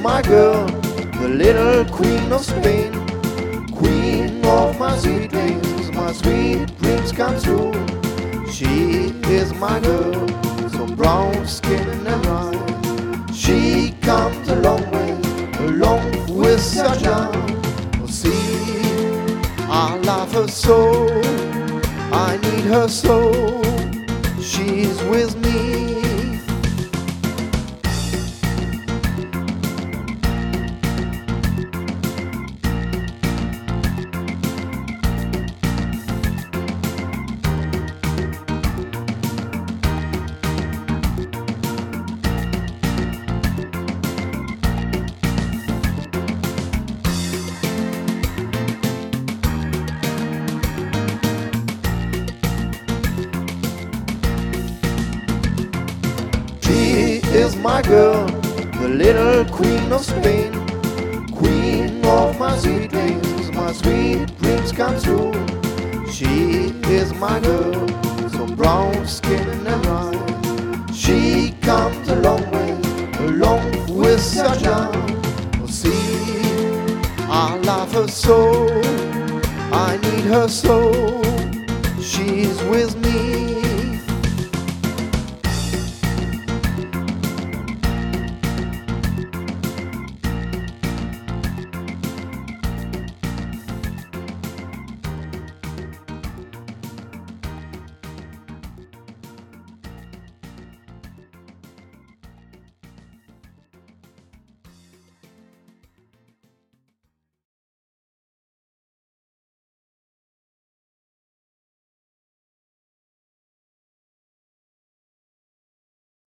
my girl, the little queen of Spain, queen of my sweet dreams, my sweet dreams come true. She is my girl, so brown skin and eyes. She comes a long way, along with such love. See, I love her so, I need her so. She's with me. Is my girl, the little queen of Spain, queen of my sweet dreams come true. She is my girl, so brown skin and eyes. She comes a long way, along with such love. See, I love her so, I need her so. She's with me.